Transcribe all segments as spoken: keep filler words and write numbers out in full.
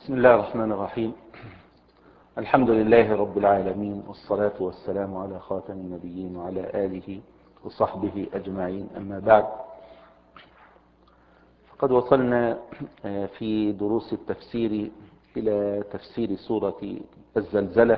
بسم الله الرحمن الرحيم. الحمد لله رب العالمين، والصلاة والسلام على خاتم النبيين وعلى آله وصحبه أجمعين، أما بعد. فقد وصلنا في دروس التفسير إلى تفسير سورة الزلزلة،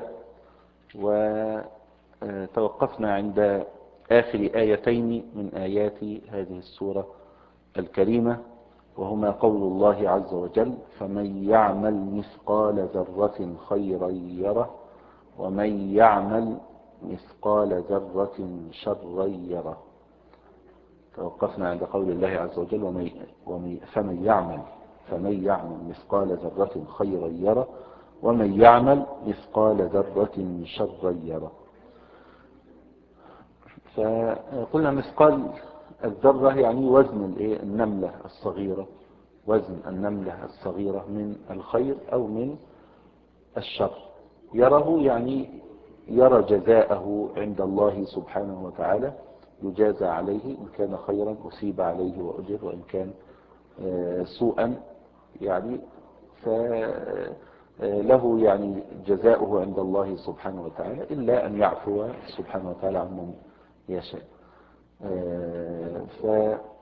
وتوقفنا عند آخر آيتين من آيات هذه السورة الكريمة، وهما قول الله عز وجل: فمن يعمل مثقال ذرة خيرا يره ومن يعمل مثقال ذرة شرا يره. توقفنا عند قول الله عز وجل: ومن فمن يعمل فمن يعمل مثقال ذرة خيرا يره ومن يعمل مثقال ذرة شرا يره. فقلنا مثقال الذرة يعني وزن النملة الصغيرة، وزن النملة الصغيرة من الخير أو من الشر. يره يعني يرى جزاءه عند الله سبحانه وتعالى، يجازى عليه، إن كان خيرا أصيب عليه وأجر، وإن كان سوءا يعني فله يعني جزاؤه عند الله سبحانه وتعالى، إلا أن يعفو سبحانه وتعالى عمن يشاء. ف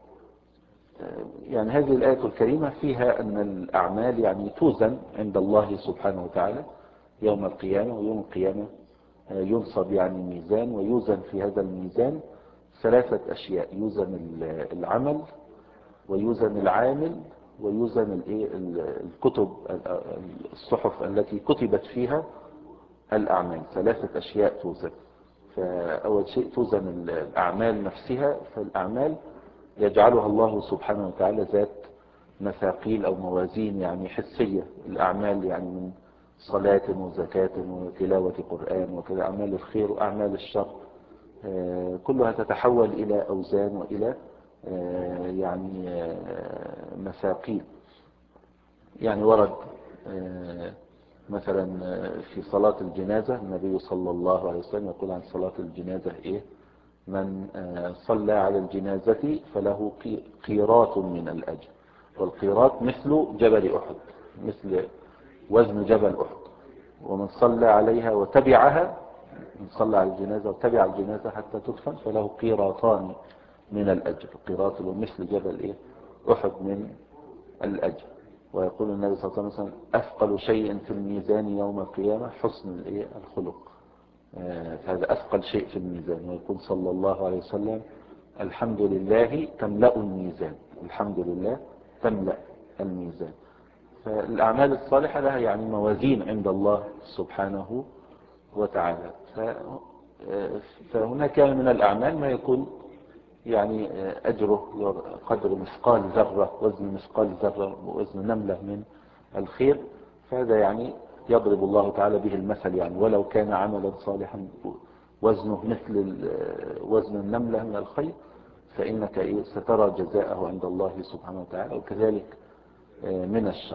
يعني هذه الآية الكريمة فيها أن الأعمال يعني توزن عند الله سبحانه وتعالى يوم القيامة، ويوم القيامة ينصب يعني ميزان، ويوزن في هذا الميزان ثلاثة أشياء: يوزن العمل، ويوزن العامل، ويوزن الكتب، الصحف التي كتبت فيها الأعمال. ثلاثة أشياء توزن. فأول شيء توزن الأعمال نفسها، فالأعمال يجعلها الله سبحانه وتعالى ذات مثاقيل أو موازين يعني حسية. الأعمال يعني من صلاة وزكاة وتلاوة قرآن وكذا، أعمال الخير وأعمال الشر كلها تتحول إلى أوزان وإلى يعني مثاقيل. يعني ورد مثلا في صلاة الجنازة النبي صلى الله عليه وسلم يقول عن صلاة الجنازة إيه: من صلى على الجنازة فله قيراط من الأجر. والقيراط مثل جبل أحد، مثل وزن جبل أحد. ومن صلى عليها وتبعها، من صلى على الجنازة وتبع الجنازة حتى تدفن فله قيراطان من الأجر. القيراط مثل جبل إيه؟ أحد من الأجر. ويقول النبي صلى الله عليه وسلم: أثقل شيء في الميزان يوم القيامة حسن الخلق. هذا أثقل شيء في الميزان. ويقول صلى الله عليه وسلم: الحمد لله تملأ الميزان. الحمد لله تملأ الميزان. فالأعمال الصالحة لها يعني موازين عند الله سبحانه وتعالى. فهناك من الأعمال ما يكون يعني أجره قدر مثقال ذرة، وزن مثقال ذرة، وزن نملة من الخير. فهذا يعني يضرب الله تعالى به المثل، يعني ولو كان عملا صالحا وزنه مثل وزن النملة من الخير فإنك سترى جزاءه عند الله سبحانه وتعالى، وكذلك من الشر.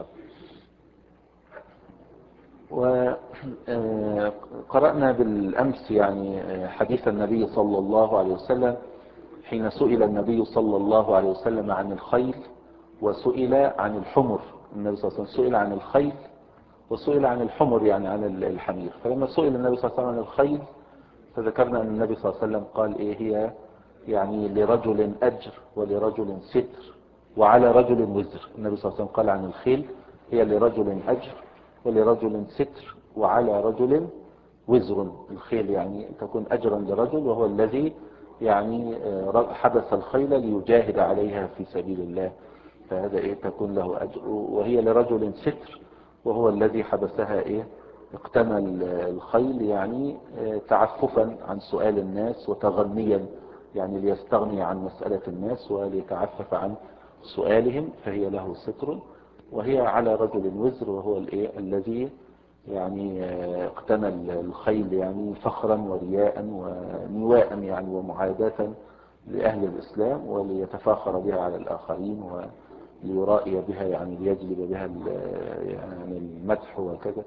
وقرأنا بالأمس يعني حديث النبي صلى الله عليه وسلم حين سئل النبي صلى الله عليه وسلم عن الخيل وسئل عن الحمر. النبي صلى الله عليه وسلم سئل عن الخيل وسئل عن الحمر، يعني عن الحمير. فلما سئل النبي صلى الله عليه وسلم عن الخيل فذكرنا أن النبي صلى الله عليه وسلم قال إيه هي يعني لرجل أجر ولرجل ستر وعلى رجل وزر. النبي صلى الله عليه وسلم قال عن الخيل هي لرجل أجر ولرجل ستر وعلى رجل وزر. الخيل يعني تكون أجرا لرجل وهو الذي يعني حبس الخيل ليجاهد عليها في سبيل الله، فهذا إيه تكون له أجر. وهي لرجل ستر وهو الذي حبسها إيه اقتنى الخيل يعني تعففا عن سؤال الناس وتغنيا، يعني ليستغني عن مسألة الناس وليتعفف عن سؤالهم، فهي له ستر. وهي على رجل وزر وهو الإيه الذي يعني اقتنى الخيل يعني فخرا ورياء ونواء يعني ومعاداة لأهل الإسلام، وليتفاخر بها على الآخرين وليرائي بها يعني ليجلب بها يعني المدح وكذا.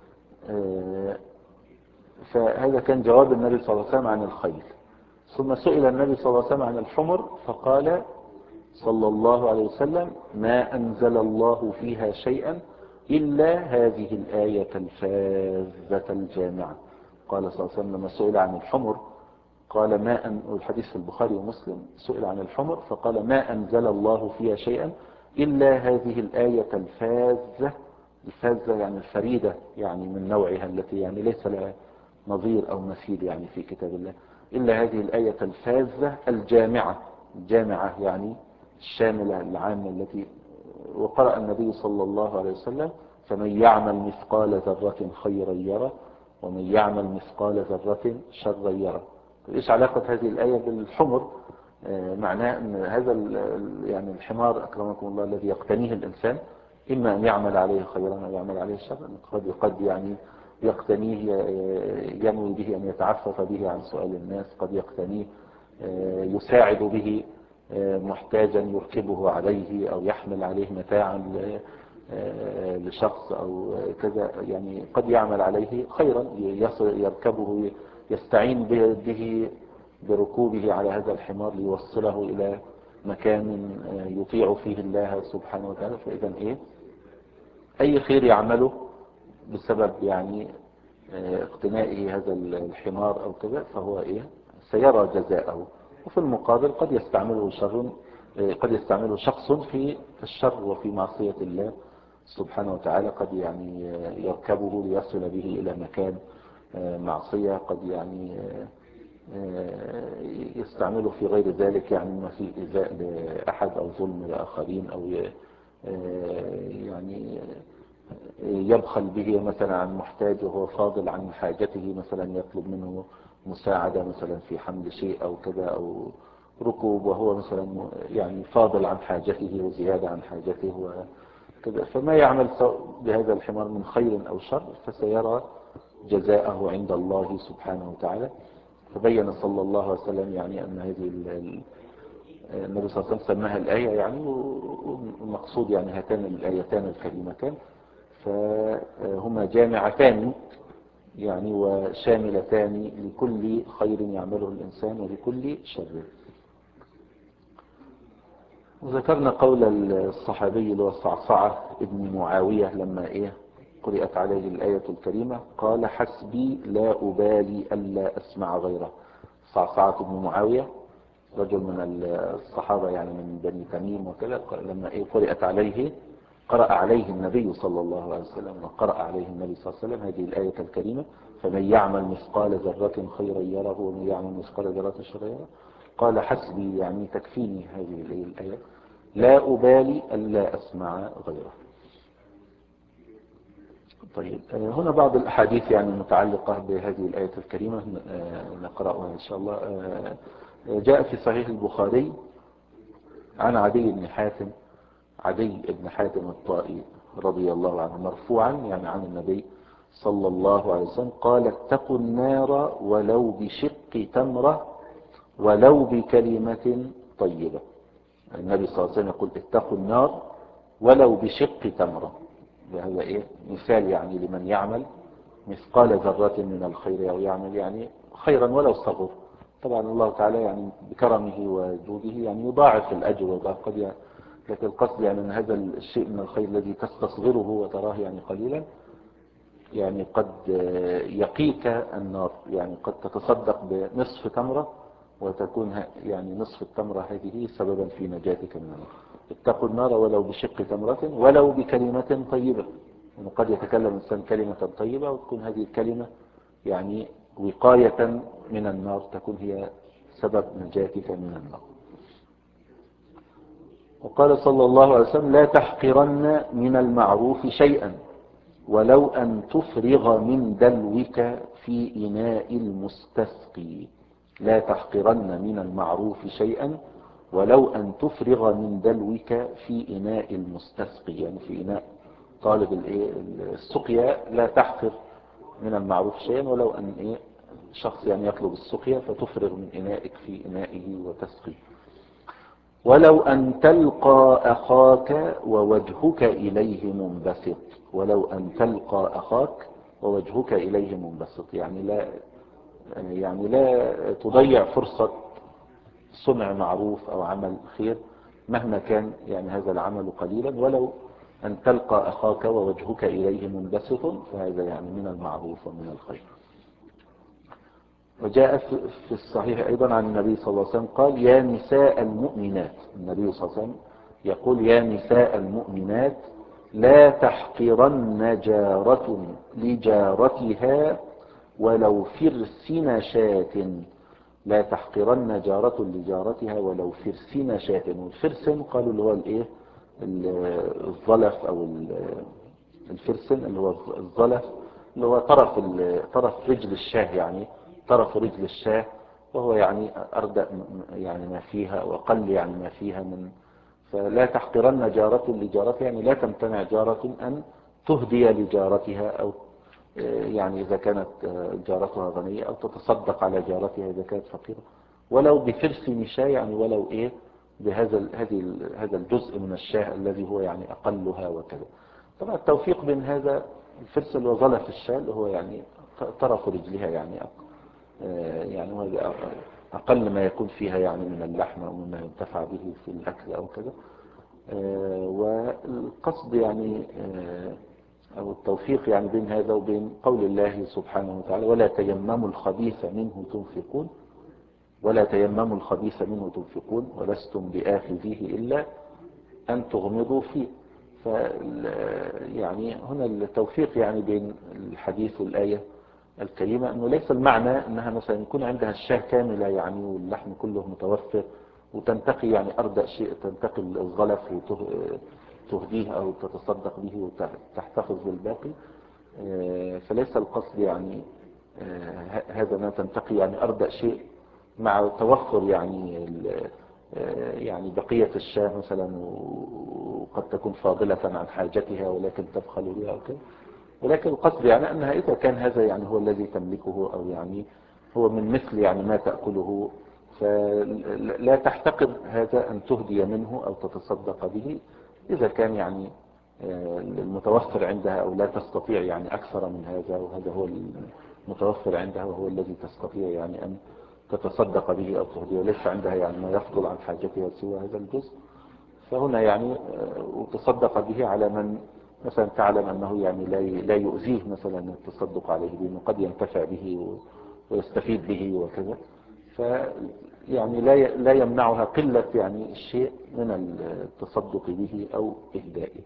فهذا كان جواب النبي صلى الله عليه وسلم عن الخيل. ثم سئل النبي صلى الله عليه وسلم عن الحمر فقال صلى الله عليه وسلم: ما أنزل الله فيها شيئا إلا هذه الآية الفاذة الجامعة. قال صلى الله عليه وسلم لما سئل عن الحمر قال ما أن والحديث في البخاري ومسلم سئل عن الحمر فقال ما أنزل الله فيها شيئا إلا هذه الآية الفاذة. الفاذة يعني الفريدة يعني من نوعها التي يعني ليس لها نظير أو مثيل يعني في كتاب الله. إلا هذه الآية الفاذة الجامعة. الجامعة يعني الشاملة العامة التي وقرأ النبي صلى الله عليه وسلم فمن يعمل مثقال ذرة خيرا يره ومن يعمل مثقال ذرة شرا يره. ايش علاقة هذه الآية بالحمر؟ آه معناه ان هذا يعني الحمار اكرمكم الله الذي يقتنيه الانسان اما ان يعمل عليه خيرا او يعمل عليه شرا. قد قد يعني يقتنيه ينوي به ان يتعفف به عن سؤال الناس، قد يقتنيه آه يساعد به آه محتاجا يركبه عليه او يحمل عليه متاعا لشخص او كذا، يعني قد يعمل عليه خيرا يركبه يستعين به بركوبه على هذا الحمار ليوصله الى مكان يطيع فيه الله سبحانه وتعالى. فاذا ايه اي خير يعمله بسبب يعني اقتنائه هذا الحمار او كذا فهو ايه سيرى جزاءه. وفي المقابل قد يستعمله شر قد يستعمله شخص في الشر وفي معصية الله سبحانه وتعالى. قد يعني يركبه ليصل به إلى مكان معصية، قد يعني يستعمله في غير ذلك يعني ما في إيذاء لأحد أو ظلم لآخرين أو يعني يبخل به مثلا عن محتاج وهو فاضل عن حاجته، مثلا يطلب منه مساعدة مثلا في حمل شيء أو كذا أو ركوب وهو مثلا يعني فاضل عن حاجته وزيادة عن حاجته وكذا. فما يعمل بهذا الحمار من خير أو شر فسيرى جزاءه عند الله سبحانه وتعالى. فبين صلى الله عليه وسلم يعني أن هذه النبي صلى الله عليه وسلم سماها الآية يعني، والمقصود يعني هاتان الآيتان الكريمتان فهما جامعتان يعني وشاملتان لكل خير يعمله الإنسان ولكل شر. وذكرنا قول الصحابي اللي هو الصعصعة ابن معاوية لما إيه قرأت عليه الآية الكريمة قال حسبي لا أبالي ألا أسمع غيره. صعصعة ابن معاوية رجل من الصحابة يعني من بني تميم وكذا، لما إيه قرأت عليه قرأ عليه النبي صلى الله عليه وسلم وقرأ عليه النبي صلى الله عليه وسلم هذه الآية الكريمة فمن يعمل مثقال ذرة خيرا يره ومن يعمل مثقال ذرة شرا يره قال حسبي يعني تكفيني هذه الآية لا أبالي ألا أسمع غيره. طيب هنا بعض الأحاديث يعني متعلقة بهذه الآية الكريمة نقرأها إن شاء الله. جاء في صحيح البخاري عن عدي بن حاتم عدي بن حاتم الطائي رضي الله عنه مرفوعا يعني عن النبي صلى الله عليه وسلم قال اتقوا النار ولو بشق تمرة ولو بكلمة طيبة. النبي صلى الله عليه وسلم يقول اتقوا النار ولو بشق تمرة. هذا ايه مثال يعني لمن يعمل مثقال ذرة من الخير او يعمل يعني خيرا ولو صغر. طبعا الله تعالى يعني بكرمه وجوده يعني يضاعف الاجر ويضاعف قد يعني، لكن القصد يعني ان هذا الشيء من الخير الذي تستصغره وتراه يعني قليلا يعني قد يقيك النار. يعني قد تتصدق بنصف تمرة وتكون يعني نصف التمرة هذه سببا في نجاتك من النار. اتقوا النار ولو بشق تمرة ولو بكلمة طيبة. يعني قد يتكلم الإنسان كلمة طيبة وتكون هذه الكلمة يعني وقاية من النار تكون هي سبب نجاتك من النار. وقال صلى الله عليه وسلم لا تحقرن من المعروف شيئا ولو أن تفرغ من دلوك في إناء المستسقي. لا تحقرن من المعروف شيئا ولو أن تفرغ من دلوك في إناء المستسقي يعني في إناء طالب السقيا. لا تحقر من المعروف شيئا ولو أن إيه شخص يعني يطلب السقيا فتفرغ من إنائك في إنائه وتسقي. ولو أن تلقى أخاك ووجهك إليه منبسط. ولو أن تلقى أخاك ووجهك إليه منبسط يعني لا يعني لا تضيع فرصة صنع معروف أو عمل خير مهما كان يعني هذا العمل قليلا ولو أن تلقى أخاك ووجهك إليه منبسط، فهذا يعني من المعروف ومن الخير. وجاء في الصحيح أيضا عن النبي صلى الله عليه وسلم قال: يا نساء المؤمنات، النبي صلى الله عليه وسلم يقول: يا نساء المؤمنات لا تحقرن جارة لجارتها ولو فرسن شاة. لا تحقرن جارة لجارتها ولو فرسن شاة. والفرسن قالوا اللي هو الايه، الظلف او الفرسن اللي هو الظلف، اللي هو طرف طرف رجل الشاه، يعني طرف رجل الشاه، وهو يعني أردأ يعني ما فيها وأقل يعني ما فيها من. فلا تحقرن جارة لجارتها، يعني لا تمتنع جارة أن تهدي لجارتها، أو يعني إذا كانت جارتها غنية، أو تتصدق على جارتها إذا كانت فقيرة، ولو بفرس مشاة، يعني ولو إيه بهذا هذه هذا الجزء من الشاه الذي هو يعني أقلها وكذا. طبعا التوفيق بين هذا الفرس اللي هو ظلف الشاه اللي هو يعني طرف رجلها، يعني يعني هذا أقل ما يكون فيها يعني من اللحم أو مما ينتفع به في الأكل أو كذا. والقصد يعني أو التوفيق يعني بين هذا وبين قول الله سبحانه وتعالى: ولا تيمموا الخبيث منه تنفقون ولا تيمموا الخبيث منه تنفقون ولستم بآخذيه إلا أن تغمضوا فيه. ف يعني هنا التوفيق يعني بين الحديث والآية الكريمة، أنه ليس المعنى أنها مثلا يكون عندها الشاه كاملة يعني واللحم كله متوفر، وتنتقي يعني أردأ شيء تنتقي الغلف وتهديه أو تتصدق به وتحتفظ بالباقي. فليس القصد يعني هذا ما تنتقي يعني أردأ شيء مع توفر يعني يعني بقية الشاه مثلا، وقد تكون فاضلة عن حاجتها ولكن تبخل بها أو كده. ولكن القصد يعني أنها إذا كان هذا يعني هو الذي تملكه، أو يعني هو من مثل يعني ما تأكله، فلا تحتقر هذا أن تهدي منه أو تتصدق به إذا كان يعني المتوفر عندها، أو لا تستطيع يعني أكثر من هذا، وهذا هو المتوفر عندها وهو الذي تستطيع يعني أن تتصدق به أو تهديه، وليس عندها يعني ما يفضل عن حاجتها سوى هذا الجزء. فهنا يعني وتصدق به على من مثلا تعلم أنه يعني لا يؤذيه مثلا التصدق عليه، لأنه قد ينتفع به ويستفيد به وكذا. فيعني لا لا يمنعها قلة يعني الشيء من التصدق به أو إهدائه.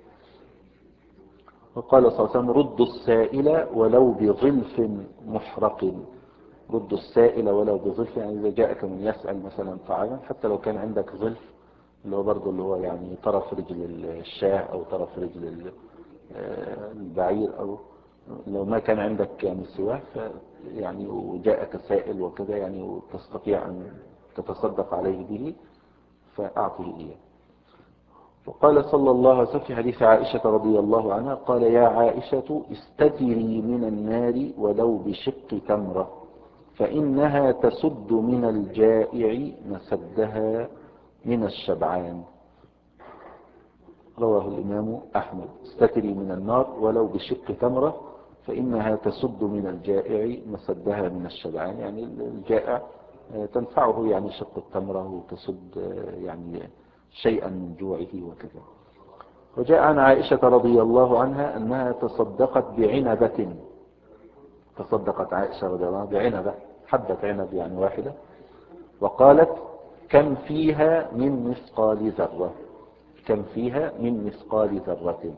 وقال صلى الله عليه وسلم: ردوا السائل ولو بظلف محرق. ردوا السائل ولو بظلف، يعني إذا جاءك من يسأل مثلا طعاما، حتى لو كان عندك ظلف اللي هو برضه اللي هو يعني طرف رجل الشاه أو طرف رجل البعير، أو لو ما كان عندك يعني سواه يعني وجاءك سائل وكذا يعني وتستطيع أن تتصدق عليه به فأعطه إياه. وقال صلى الله عليه وسلم في حديث عائشة رضي الله عنها قال: يا عائشة استتري من النار ولو بشق تمرة فإنها تسد من الجائع مسدها من الشبعان. رواه الإمام أحمد. استتري من النار ولو بشق تمرة فإنها تسد من الجائع مسدها من الشبعان، يعني الجائع تنفعه يعني شق التمرة وتسد يعني شيئا من جوعه وكذا. وجاء عن عائشة رضي الله عنها أنها تصدقت بعنبة. تصدقت عائشة رضي الله عنها بعنبة، حبة عنب يعني واحدة، وقالت: كم فيها من مثقال ذرة. كم فيها من مثقال ذرة،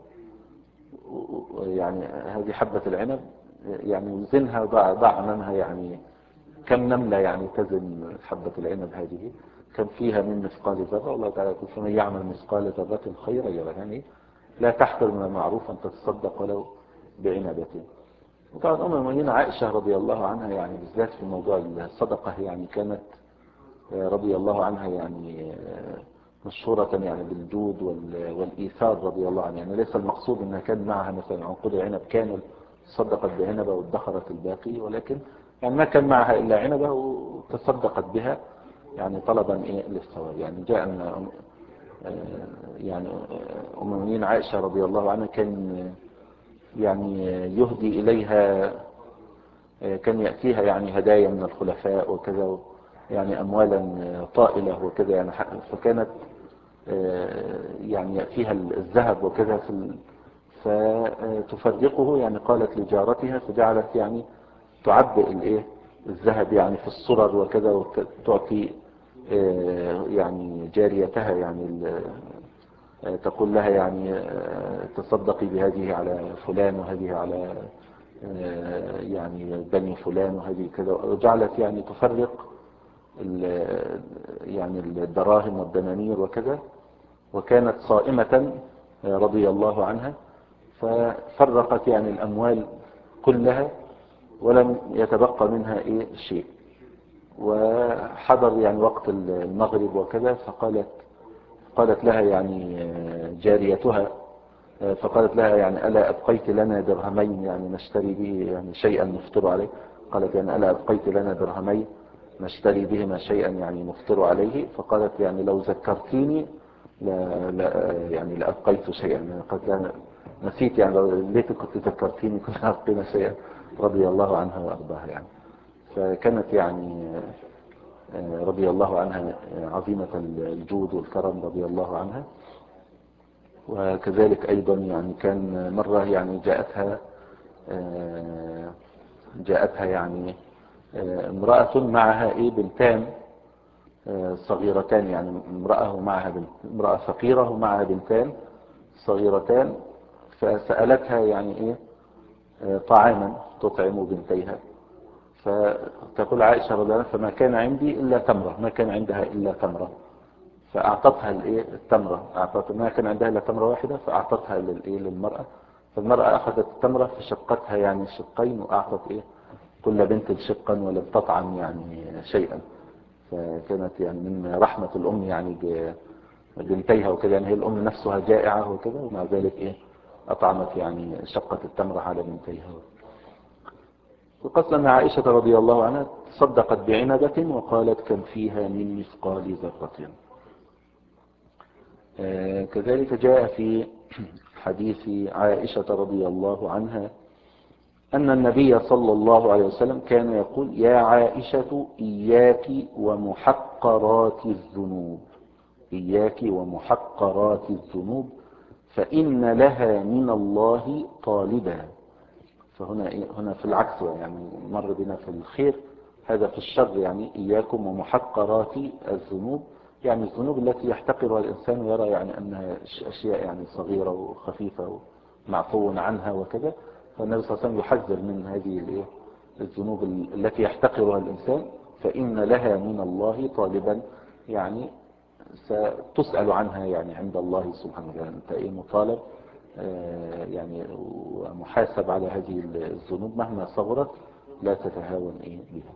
يعني هذه حبة العنب يعني وزنها ضع ضع منها يعني كم نملة يعني تزن حبة العنب هذه. كم فيها من مثقال ذرة. الله تعالى يقول: فمن يعمل مثقال ذرة خيرا يره. يعني لا تحقر من المعروف أن تتصدق ولو بعنبة. وطبعا أم المؤمنين عائشة رضي الله عنها يعني بالذات في موضوع الصدقة يعني كانت رضي الله عنها يعني مشهورة يعني بالجود والإيثار رضي الله عنها. يعني ليس المقصود أنها كان معها مثلا عنقود عنب كامل تصدقت بعنبة وادخرت الباقي، ولكن يعني ما كان معها إلا عنبة وتصدقت بها يعني طلبا إيه للثواب. يعني جاء أن يعني أم المؤمنين عائشة رضي الله عنها كان يعني يهدي إليها، كان يأتيها يعني هدايا من الخلفاء وكذا، يعني أموالا طائلة وكذا يعني. فكانت يعني يأتيها الذهب وكذا في ال... فتفرقه، يعني قالت لجارتها فجعلت يعني تعبئ الايه الذهب يعني في الصرر وكذا، وتعطي يعني جاريتها يعني تقول لها يعني تصدقي بهذه على فلان وهذه على يعني بني فلان وهذه كذا، وجعلت يعني تفرق يعني الدراهم والدنانير وكذا. وكانت صائمة رضي الله عنها، ففرقت يعني الأموال كلها ولم يتبقى منها إيه شيء. وحضر يعني وقت المغرب وكذا، فقالت قالت لها يعني جاريتها، فقالت لها يعني ألا أبقيت لنا درهمين يعني نشتري به يعني شيئا نفطر عليه. قالت يعني ألا أبقيت لنا درهمين نشتري بهما شيئا يعني نفطر عليه. فقالت يعني لو ذكرتيني لا, لا يعني لأبقيت شيئا. يعني قالت لها نسيت، يعني لو ليت كنت ذكرتيني كنا أبقينا شيئا، رضي الله عنها وأرضاها يعني. فكانت يعني رضي الله عنها عظيمة الجود والكرم رضي الله عنها. وكذلك أيضا يعني كان مرة يعني جاءتها جاءتها يعني امرأة معها ايه بنتان صغيرتان، يعني امرأة ومعها بنت، امرأة فقيرة ومعها بنتان صغيرتان. فسألتها يعني ايه طعاما تطعم بنتيها. فتقول عائشة رضي الله عنها فما كان عندي إلا تمرة، ما كان عندها إلا تمرة، فأعطتها الايه التمرة، أعطت ما كان عندها إلا تمرة واحدة فأعطتها للايه للمرأة. فالمرأة أخذت التمرة فشقتها يعني شقين، وأعطت ايه كل بنت شقا ولم تطعم يعني شيئا. فكانت يعني من رحمة الأم يعني ببنتيها وكذا، يعني هي الأم نفسها جائعة وكذا، ومع ذلك ايه أطعمت يعني شقة التمرة على بنتيها. وقصد أن عائشة رضي الله عنها تصدقت بعنبة وقالت كم فيها من مثقال ذرة. آه كذلك جاء في حديث عائشة رضي الله عنها أن النبي صلى الله عليه وسلم كان يقول يا عائشة إياك ومحقرات الذنوب، إياك ومحقرات الذنوب فإن لها من الله طالبا. فهنا إيه؟ هنا في العكس، يعني مر بنا في الخير، هذا في الشر. يعني إياكم ومحقرات الذنوب، يعني الذنوب التي يحتقرها الإنسان ويرى يعني أنها أشياء يعني صغيرة وخفيفة ومعفو عنها وكذا. فالنبي صلى الله عليه وسلم يحذر من هذه الذنوب التي يحتقرها الإنسان، فإن لها من الله طالبا، يعني ستسأل عنها يعني عند الله سبحانه وتعالى. أنت إيه مطالب يعني ومحاسب على هذه الذنوب مهما صغرت، لا تتهاون إيه بها.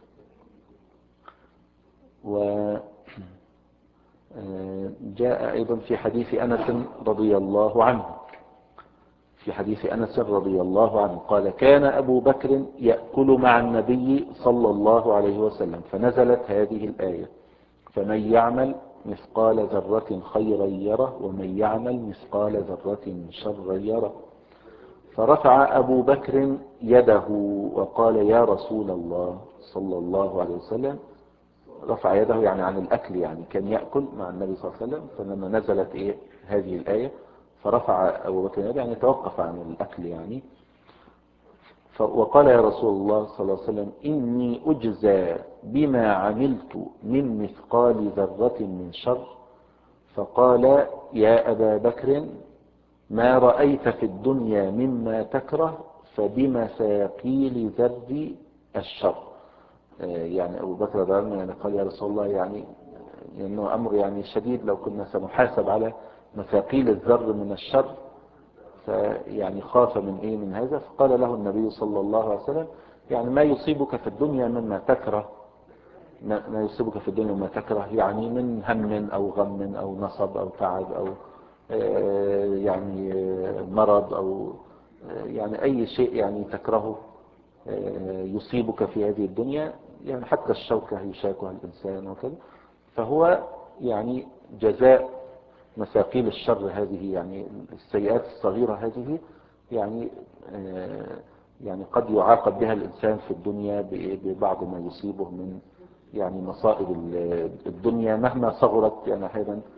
وجاء أيضا في حديث أنس رضي الله عنه، في حديث أنس رضي الله عنه قال كان أبو بكر يأكل مع النبي صلى الله عليه وسلم فنزلت هذه الآية فمن يعمل مثقال ذرة خيرا يره ومن يعمل مثقال ذرة شرا يره. فرفع أبو بكر يده وقال يا رسول الله صلى الله عليه وسلم، رفع يده يعني عن الأكل، يعني كان يأكل مع النبي صلى الله عليه وسلم، فلما نزلت إيه هذه الآية فرفع أبو بكر يده يعني توقف عن الأكل يعني. وقال يا رسول الله صلى الله عليه وسلم إني أجزى بما عملت من مثقال ذرة من شر. فقال يا أبا بكر ما رأيت في الدنيا مما تكره فبمثاقيل ذر الشر. يعني أبو بكر يعني قال يا رسول الله يعني إنه أمر يعني شديد، لو كنا سنحاسب على مثاقيل الذر من الشر، فيعني خاف من إيه من هذا. فقال له النبي صلى الله عليه وسلم يعني ما يصيبك في الدنيا مما تكره، ما يصيبك في الدنيا مما تكره يعني من هم أو غم أو نصب أو تعب أو يعني مرض أو يعني أي شيء يعني تكرهه يصيبك في هذه الدنيا، يعني حتى الشوكة يشاكها الإنسان وكذا، فهو يعني جزاء مثاقيل الشر هذه، يعني السيئات الصغيرة هذه، يعني يعني قد يعاقب بها الإنسان في الدنيا ببعض ما يصيبه من يعني مصائب الدنيا مهما صغرت. يعني أحيانا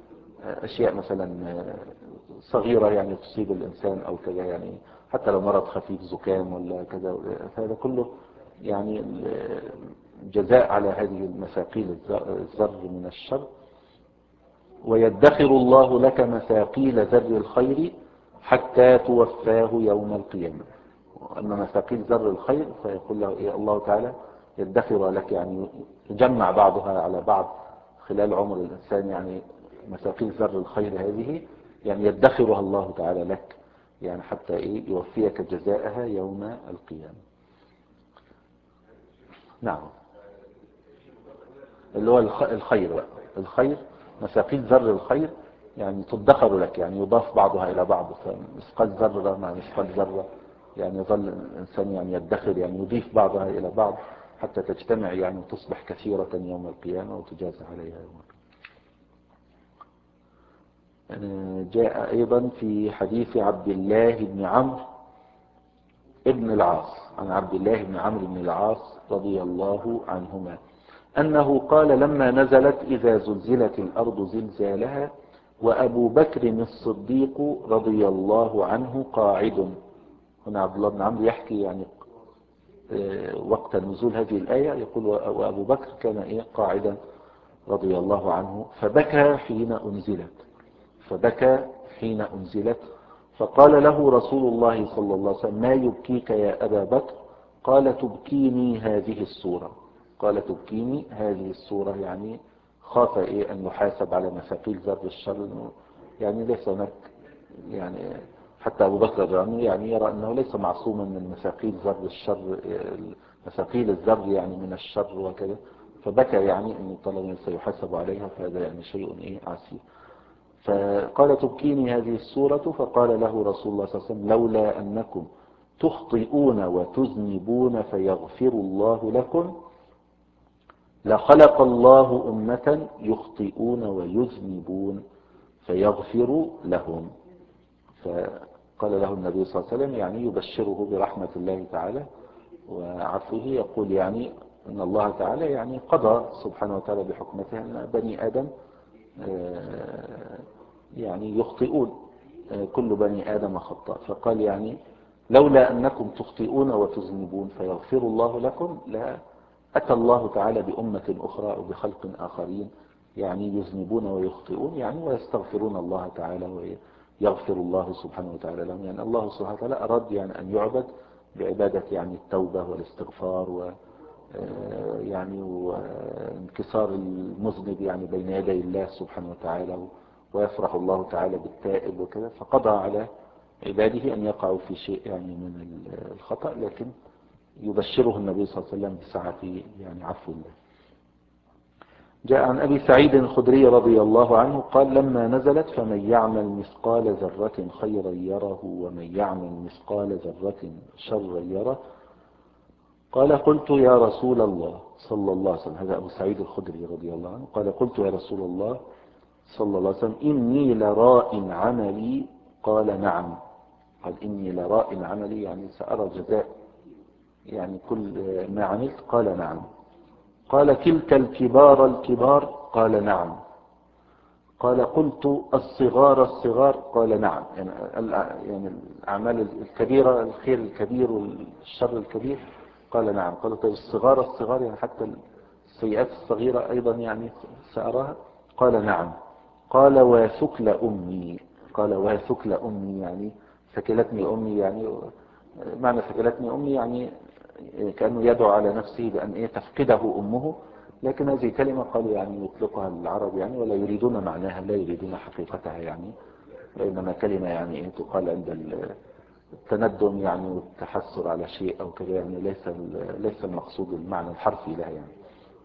أشياء مثلا صغيرة يعني تصيب الإنسان أو كذا، يعني حتى لو مرض خفيف زكام ولا كذا، هذا كله يعني جزاء على هذه المثاقيل الذر من الشر. ويدخر الله لك مثاقيل ذر الخير حتى توفاه يوم القيامة. أما مثاقيل ذر الخير فيقول له إيه الله تعالى يدخر لك، يعني يجمع بعضها على بعض خلال عمر الإنسان، يعني مثاقيل ذر الخير هذه يعني يدخرها الله تعالى لك، يعني حتى إيه يوفيك جزاءها يوم القيامة. نعم، اللي هو الخير بقى. الخير مثاقيل ذر الخير يعني تدخر لك، يعني يضاف بعضها إلى بعض، فمثقال ذرة مع مثقال ذرة يعني يظل الإنسان يعني يدخر، يعني يضيف بعضها إلى بعض حتى تجتمع يعني تصبح كثيرة يوم القيامة وتجازى عليها يوم القيامة. جاء أيضا في حديث عبد الله بن عمرو ابن العاص، عن عبد الله بن عمرو بن العاص رضي الله عنهما أنه قال لما نزلت إذا زلزلت الأرض زلزالها وأبو بكر الصديق رضي الله عنه قاعد. هنا عبد الله بن عمرو يحكي يعني وقت نزول هذه الآية، يقول وأبو بكر كان إيه قاعدا رضي الله عنه، فبكى حين أنزلت فبكى حين أنزلت فقال له رسول الله صلى الله عليه وسلم ما يبكيك يا أبا بكر؟ قال تبكيني هذه السورة قال تبكيني هذه السورة يعني خاف إيه أن يحاسب على مثاقيل ذر الشر، يعني ليس هناك يعني حتى أبو بكر رضي الله عنه يعني يرى أنه ليس معصوما من مثاقيل ذر الشر، مثاقيل الذر يعني من الشر وكذا، فبكى يعني أن طالما سيحاسب عليها فهذا يعني شيء إيه عسير. فقال تبكيني هذه السورة، فقال له رسول الله صلى الله عليه وسلم لولا أنكم تخطئون وتذنبون فيغفر الله لكم لخلق الله أمة يخطئون ويذنبون فيغفر لهم. فقال له النبي صلى الله عليه وسلم يعني يبشره برحمة الله تعالى وعفوه، يقول يعني أن الله تعالى يعني قضى سبحانه وتعالى بحكمته أن بني آدم يعني يخطئون، كل بني آدم خطاء، فقال يعني لولا أنكم تخطئون وتذنبون فيغفر الله لكم لا أتى الله تعالى بأمة أخرى أو بخلق آخرين يعني يذنبون ويخطئون يعني ويستغفرون الله تعالى ويغفر الله سبحانه وتعالى لهم. يعني الله سبحانه وتعالى أراد يعني أن يعبد بعبادة يعني التوبة والاستغفار و يعني وانكسار المذنب يعني بين يدي الله سبحانه وتعالى، ويفرح الله تعالى بالتائب وكذا، فقضى على عباده أن يقعوا في شيء يعني من الخطأ، لكن يبشره النبي صلى الله عليه وسلم بسعة يعني عفو الله. جاء عن أبي سعيد الخدري رضي الله عنه قال لما نزلت فمن يعمل مثقال ذرة خيرا يره ومن يعمل مثقال ذرة شرا يره قال قلت يا رسول الله صلى الله عليه وسلم، هذا أبو سعيد الخدري رضي الله عنه قال قلت يا رسول الله صلى الله عليه وسلم إني لراء عملي قال نعم. قال إني لراء عملي يعني سأرى جزاء يعني كل ما عملت، قال نعم. قال تلك الكبار الكبار قال نعم. قال قلت الصغار الصغار قال نعم، يعني يعني الأعمال الكبيرة الخير الكبير والشر الكبير قال نعم. قال طيب الصغار الصغار يعني حتى السيئات الصغيرة أيضا يعني سأراها؟ قال نعم. قال وثكل أمي قال وثكل أمي يعني ثكلتني أمي، يعني معنى ثكلتني أمي يعني كأنه يدعو على نفسه بأن إيه تفقده أمه، لكن هذه كلمة قالوا يعني يطلقها العرب يعني ولا يريدون معناها، لا يريدون حقيقتها يعني، وإنما كلمة يعني إيه تقال عند التندم يعني والتحسر على شيء أو كذا، يعني ليس ليس المقصود المعنى الحرفي لها يعني.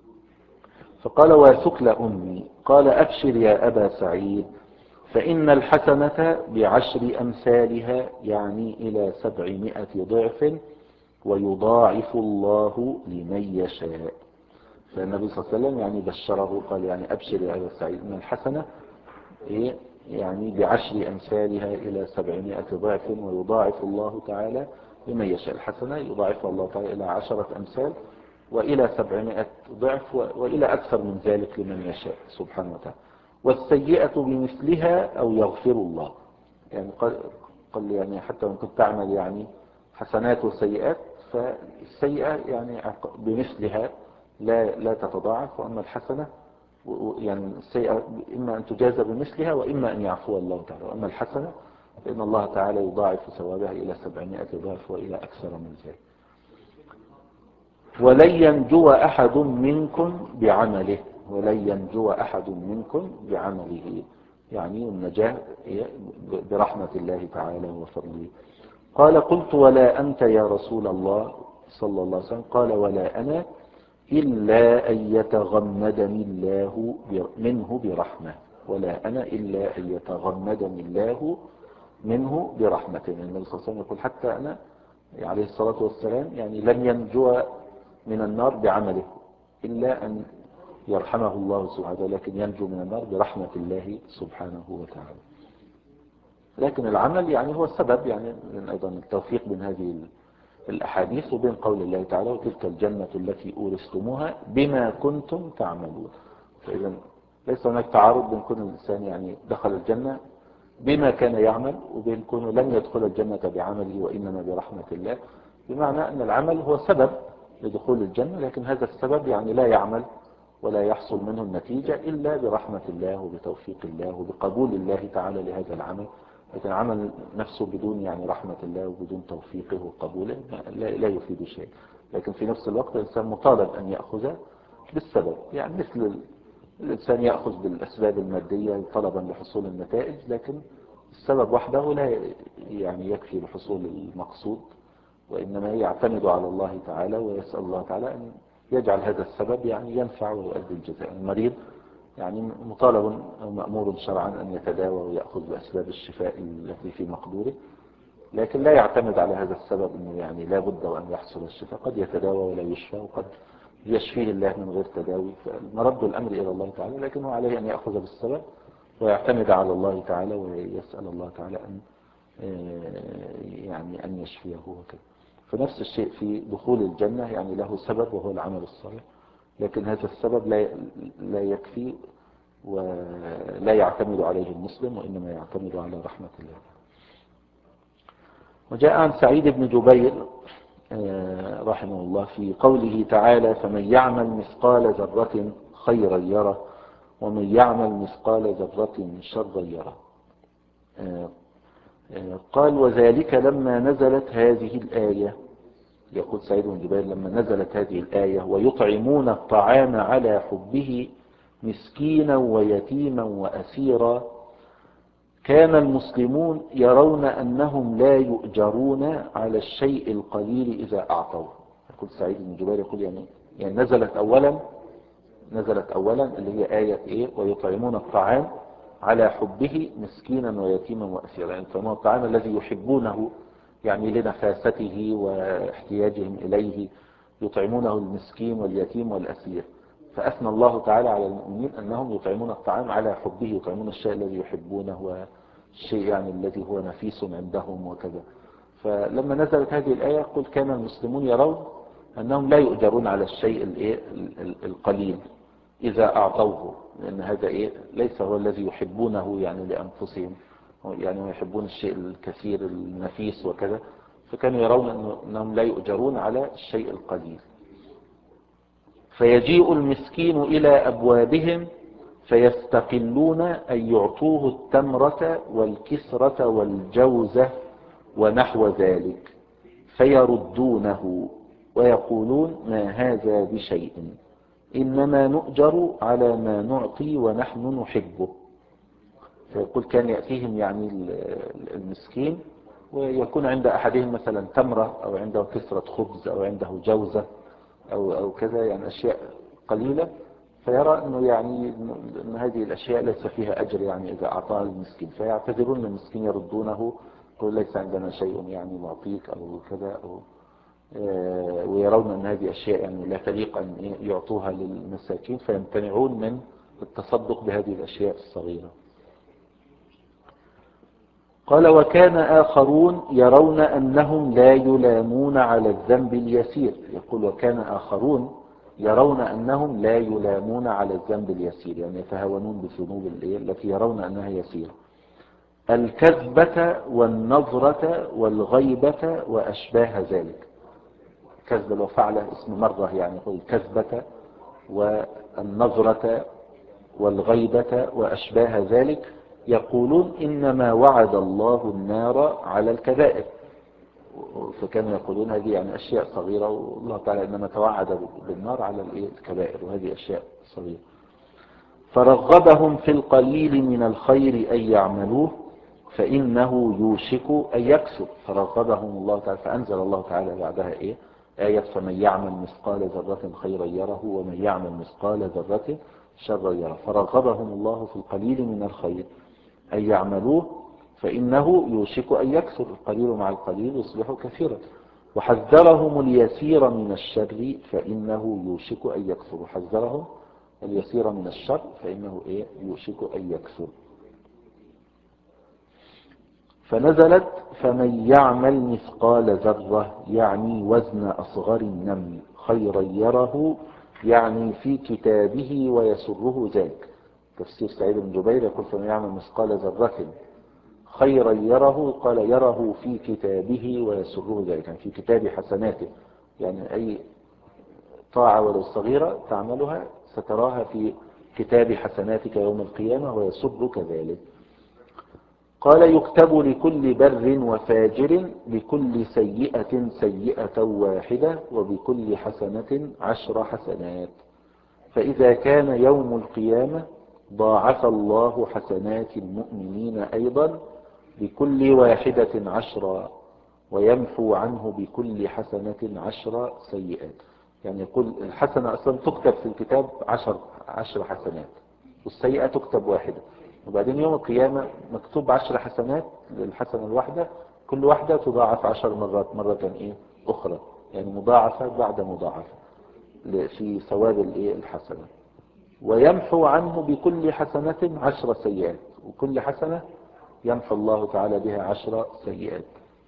فقال وثكل أمي قال أبشر يا أبا سعيد فإن الحسنة بعشر أمثالها يعني إلى سبعمائة ضعف ويضاعف الله لمن يشاء. فالنبي صلى الله عليه وسلم يعني بشره قال يعني أبشر يا أبا سعيد إن الحسنة إيه يعني بعشر أمثالها إلى سبعمائة ضعف ويضاعف الله تعالى لمن يشاء. الحسنة يضاعف الله تعالى إلى عشرة أمثال وإلى سبعمائة ضعف وإلى أكثر من ذلك لمن يشاء سبحانه وتعالى. والسيئة بمثلها أو يغفر الله. يعني قال, قال يعني حتى وإن كنت تعمل يعني حسنات وسيئات فالسيئة يعني بمثلها لا لا تتضاعف، وأما الحسنة يعني السيئة إما أن تجازى بمثلها وإما أن يعفو الله تعالى، وأما الحسنة فإن الله تعالى يضاعف ثوابها إلى سبعمائة ضعف وإلى أكثر من ذلك. ولن ينجو أحد منكم بعمله، ولن ينجو أحد منكم بعمله، يعني النجاة برحمة الله تعالى وفضله. قال قلت ولا أنت يا رسول الله صلى الله عليه وسلم؟ قال ولا أنا إلا أن يتغمدني الله منه برحمة، ولا أنا إلا أن يتغمدني الله منه برحمة. يعني النبي صلى الله عليه وسلم يقول حتى أنا عليه الصلاة والسلام يعني لن ينجو من النار بعمله إلا أن يرحمه الله سبحانه، لكن ينجو من النار برحمة الله سبحانه وتعالى. لكن العمل يعني هو السبب، يعني أيضا التوفيق بين هذه الأحاديث وبين قول الله تعالى وتلك الجنة التي أورثتموها بما كنتم تعملون. فإذا ليس هناك تعارض بين كون الإنسان يعني دخل الجنة بما كان يعمل وبين كونه لن يدخل الجنة بعمله وإنما برحمة الله، بمعنى أن العمل هو سبب لدخول الجنة، لكن هذا السبب يعني لا يعمل ولا يحصل منه النتيجة إلا برحمة الله وبتوفيق الله وبقبول الله تعالى لهذا العمل. لكن العمل نفسه بدون يعني رحمة الله وبدون توفيقه وقبوله لا يفيد شيء. لكن في نفس الوقت الإنسان مطالب أن يأخذ بالسبب، يعني مثل الإنسان يأخذ بالأسباب المادية طلبا لحصول النتائج، لكن السبب وحده لا يعني يكفي لحصول المقصود، وإنما يعتمد على الله تعالى ويسأل الله تعالى أن يجعل هذا السبب يعني ينفع ويؤدي الجزاء. المريض يعني مطالب أو مأمور شرعا أن يتداوى ويأخذ بأسباب الشفاء التي في مقدوره، لكن لا يعتمد على هذا السبب أنه يعني لا بد وأن يحصل الشفاء، قد يتداوى ولا يشفى وقد يشفيه الله من غير تداوي. فمرد الأمر إلى الله تعالى، لكنه عليه أن يأخذ بالسبب ويعتمد على الله تعالى ويسأل الله تعالى أن يعني أن يشفيه وكذا. فنفس الشيء في دخول الجنة، يعني له سبب وهو العمل الصالح، لكن هذا السبب لا لا يكفي ولا يعتمد عليه المسلم، وإنما يعتمد على رحمة الله. وجاء عن سعيد بن جبير رحمه الله في قوله تعالى فمن يعمل مثقال ذرة خيرا يره ومن يعمل مثقال ذرة شرا يره. قال وذلك لما نزلت هذه الآية، يقول سعيد بن جبير لما نزلت هذه الآية ويطعمون الطعام على حبه مسكينا ويتيما وأسيرا كان المسلمون يرون أنهم لا يؤجرون على الشيء القليل إذا أعطوه. يقول سعيد بن جبير يقول يعني, يعني نزلت أولا نزلت أولا اللي هي آية إيه ويطعمون الطعام على حبه مسكينا ويتيما وأسيرا، يعني يطعمون الطعام الذي يحبونه يعني لنفاسته واحتياجهم إليه، يطعمونه المسكين واليتيم والأسير. فأثنى الله تعالى على المؤمنين أنهم يطعمون الطعام على حبه، يطعمون الشيء الذي يحبونه والشيء يعني الذي هو نفيس عندهم وكذا. فلما نزلت هذه الآية قل كان المسلمون يرون أنهم لا يؤجرون على الشيء القليل إذا أعطوه، لأن هذا إيه ليس هو الذي يحبونه يعني لأنفسهم، يعني يحبون الشيء الكثير النفيس وكذا، فكانوا يرون أنهم لا يؤجرون على الشيء القليل. فيجيء المسكين إلى أبوابهم فيستقلون أن يعطوه التمرة والكسرة والجوزة ونحو ذلك فيردونه ويقولون ما هذا بشيء إنما نؤجر على ما نعطي ونحن نحبه. فيقول كان يأتيهم يعني المسكين ويكون عند أحدهم مثلا تمرة أو عنده كسرة خبز أو عنده جوزة أو, أو كذا، يعني أشياء قليلة، فيرى أنه يعني أن هذه الأشياء ليس فيها أجر يعني إذا أعطاها المسكين، فيعتذرون المسكين يردونه يقول ليس عندنا شيء يعني نعطيك أو كذا أو ويرون أن هذه أشياء يعني لا تليق أن يعطوها للمساكين، فيمتنعون من التصدق بهذه الأشياء الصغيرة. قال وكان آخرون يرون أنهم لا يلامون على الذنب اليسير. يقول وكان آخرون يرون أنهم لا يلامون على الذنب اليسير، يعني يتهاونون بالذنوب التي يرون أنها يسيرة. الكذبة والنظرة والغيبة وأشباه ذلك. كذب لو فعل اسم مرة، يعني يقول الكذبة والنظرة والغيبة وأشباه ذلك، يقولون إنما وعد الله النار على الكبائر، فكانوا يقولون هذه يعني أشياء صغيرة، والله تعالى إنما توعد بالنار على الكبائر، وهذه أشياء صغيرة. فرغبهم في القليل من الخير أن يعملوه فإنه يوشك أن يكسر. فرغبهم الله تعالى، فأنزل الله تعالى بعدها إيه؟ آية فمن يعمل مثقال ذرة خيرا يره ومن يعمل مثقال ذرة شرا يره. فرغبهم الله في القليل من الخير أن يعملوه فإنه يوشك أن يكثر، القليل مع القليل يصبح كثيرا. وحذرهم اليسير من الشر فإنه يوشك أن يكثر. وحذرهم اليسير من الشر فإنه إيه؟ يوشك أن يكثر. فنزلت فمن يعمل مثقال ذرة يعني وزن أصغر النمل خيرا يره، يعني في كتابه ويسره ذلك. تفسير سعيد بن جبير يقول فمن يعمل مثقال ذرة خيرا يره، قال يره في كتابه ويسره ذلك، يعني في كتاب حسناته، يعني أي طاعة ولو صغيرة تعملها ستراها في كتاب حسناتك يوم القيامة ويسرك ذلك. قال يكتب لكل بر وفاجر بكل سيئة سيئة واحدة وبكل حسنة عشر حسنات. فإذا كان يوم القيامة ضاعف الله حسنات المؤمنين أيضا بكل واحدة عشرا ويمحو عنه بكل حسنة عشر سيئات. يعني كل الحسنة أصلا تكتب في الكتاب عشر, عشر حسنات، والسيئة تكتب واحدة، وبعدين يوم القيامة مكتوب عشر حسنات للحسنة الواحدة، كل واحدة تضاعف عشر مرات مرة إيه أخرى، يعني مضاعفة بعد مضاعفة في ثواب الإيه الحسنة. ويمحو عنه بكل حسنة عشر سيئات، وكل حسنة يمحو الله تعالى بها عشر سيئات.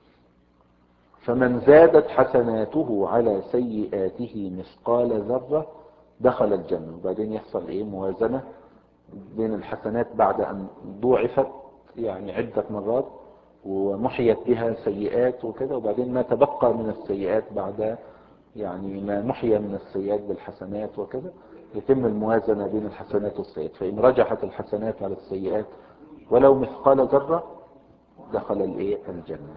فمن زادت حسناته على سيئاته مثقال ذرة دخل الجنة. وبعدين يحصل ايه موازنة بين الحسنات بعد ان ضوعفت يعني عدة مرات ومحيت بها سيئات وكذا، وبعدين ما تبقى من السيئات بعد يعني ما محي من السيئات بالحسنات وكذا، يتم الموازنة بين الحسنات والسيئات. فإن رجحت الحسنات على السيئات ولو مثقال ذرة دخل الايه الجنة.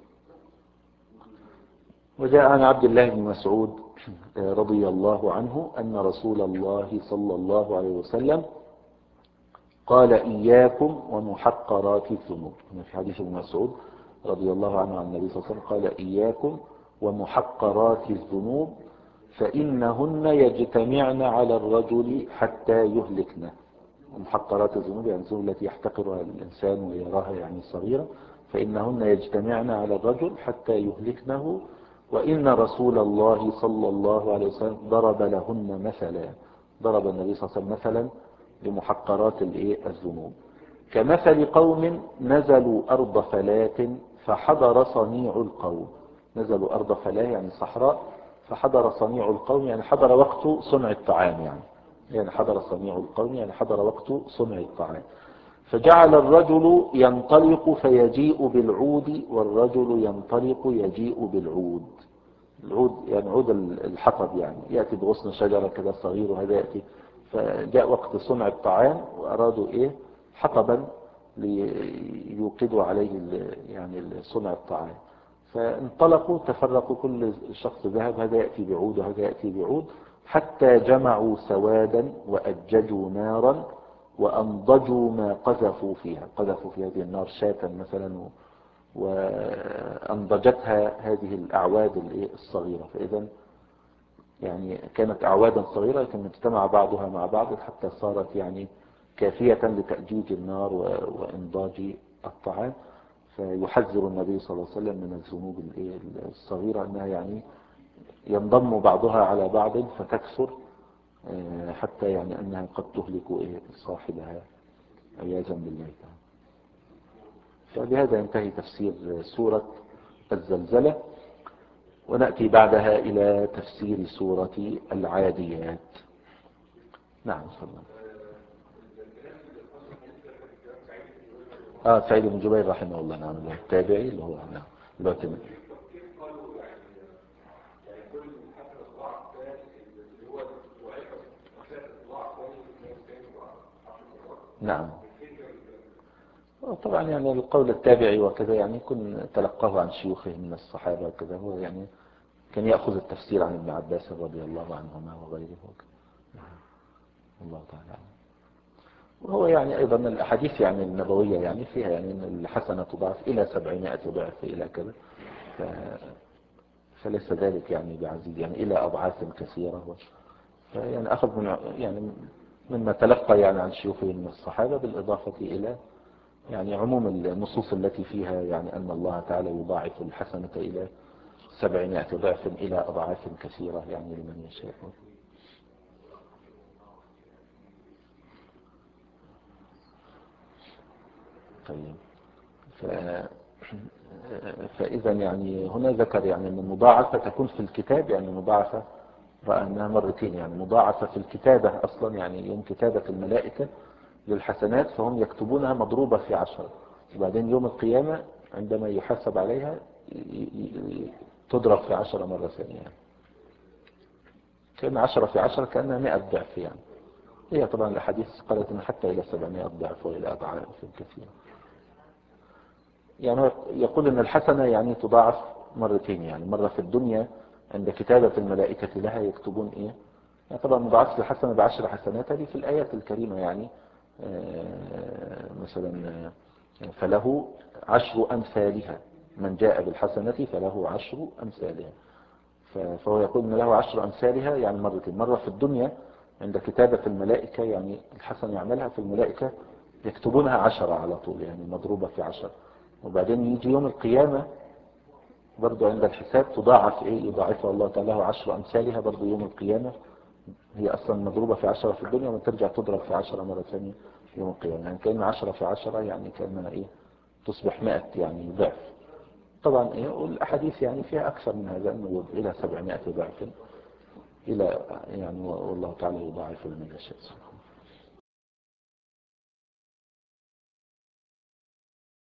وجاء عن عبد الله بن مسعود رضي الله عنه أن رسول الله صلى الله عليه وسلم قال إياكم ومحقرات الذنوب. في حديث ابن مسعود رضي الله عنه عن النبي صلى الله عليه وسلم قال إياكم ومحقرات الذنوب فإنهن يجتمعن على الرجل حتى يهلكنه. ومحقرات الذنوب يعني الذنوب التي يحتقرها الإنسان ويراها يعني صغيرة، فإنهن يجتمعن على الرجل حتى يهلكنه. وإن رسول الله صلى الله عليه وسلم ضرب لهن مثلا. ضرب النبي صلى الله عليه وسلم مثلا لمحقرات الذنوب كمثل قوم نزلوا أرض فلاة فحضر صنيع القوم. نزلوا أرض فلاة يعني صحراء، فحضر صنيع القوم يعني حضر وقت صنع الطعام، يعني يعني حضر صنيع القوم يعني حضر وقت صنع الطعام. فجعل الرجل ينطلق فيجيء بالعود والرجل ينطلق يجيء بالعود. العود يعني عود الحطب، يعني يأتي بغصن شجرة كده صغير وهذا يأتي. فجاء وقت صنع الطعام وأرادوا إيه حطبا ليوقدوا عليه يعني صنع الطعام، فانطلقوا تفرقوا كل شخص ذهب، هذا يأتي بعود وهذا يأتي بعود، حتى جمعوا سوادا وأججوا نارا وأنضجوا ما قذفوا فيها. قذفوا في هذه النار شاة مثلا وأنضجتها هذه الأعواد الصغيرة. فإذا يعني كانت أعوادا صغيرة لكن اجتمع بعضها مع بعض حتى صارت يعني كافية لتأجيج النار وإنضاج الطعام. فيحذر النبي صلى الله عليه وسلم من الذنوب الصغيرة أنها يعني ينضم بعضها على بعض فتكثر حتى يعني أنها قد تهلك صاحبها عياذا بالله تعالى. فبهذا ينتهي تفسير سورة الزلزلة. ونأتي بعدها إلى تفسير سورة العاديات. نعم صلى. آه سعيد بن جبير رحمه الله، نعم التابعي اللي هو نعم اللي نعم. طبعا يعني القول التابعي وكذا يعني كن تلقاه عن شيوخه من الصحابة وكذا، هو يعني كان يأخذ التفسير عن ابن عباس رضي الله عنهما وغيره. الله تعالى عنه. وهو يعني أيضا الأحاديث يعني النبوية يعني فيها يعني أن الحسنة تضاعف إلى سبعمائة ضعف إلى كذا، ف... فليس ذلك يعني بعزيز يعني إلى أضعاف كثيرة. يعني أخذ من يعني مما تلقى يعني عن شيوخه من الصحابة، بالإضافة إلى يعني عموم النصوص التي فيها يعني أن الله تعالى يضاعف الحسنة إلى سبعمائة ضعف إلى أضعاف كثيرة يعني لمن يشاء. طيب ف... فإذا يعني هنا ذكر يعني أن المضاعفة تكون في الكتاب، يعني مضاعفة رأى أنها مرتين، يعني مضاعفة في الكتابة أصلا يعني يوم كتابة الملائكة للحسنات فهم يكتبونها مضروبة في عشرة، وبعدين يوم القيامة عندما يحاسب عليها تضرب في عشرة مرة ثانية، يعني كأن عشرة في عشرة كأنها مئة ضعف. يعني هي طبعا الأحاديث قالت أن حتى إلى سبعمائة ضعف وإلى أضعاف كثيرة. يعني يقول أن الحسنة يعني تضاعف مرتين، يعني مرة في الدنيا عند كتابة الملائكة لها يكتبون إيه، يعني طبعا مضاعفة الحسنة بعشر حسنات هذه في الآيات الكريمة، يعني مثلا فله عشر أمثالها، من جاء بالحسنة فله عشر أمثالها. فهو يقول أن له عشر أمثالها يعني مرتين، مرة في الدنيا عند كتابة الملائكة يعني الحسنة يعملها في الملائكة يكتبونها عشرة على طول يعني مضروبة في عشرة، وبعدين يجي يوم القيامة برضو عند الحساب تضاعف إيه، يضاعفها الله تعالى له عشر أمثالها برضو يوم القيامة، هي أصلا مضروبة في عشرة في الدنيا وترجع تضرب في عشرة مرة ثانية يوم القيامة، يعني كأن عشرة في عشرة يعني كأنها إيه تصبح مائة يعني ضعف. طبعا إيه والأحاديث يعني فيها أكثر من هذا أنه إلى سبعمائة ضعف إلى يعني والله تعالى يضاعف لمن يشاء.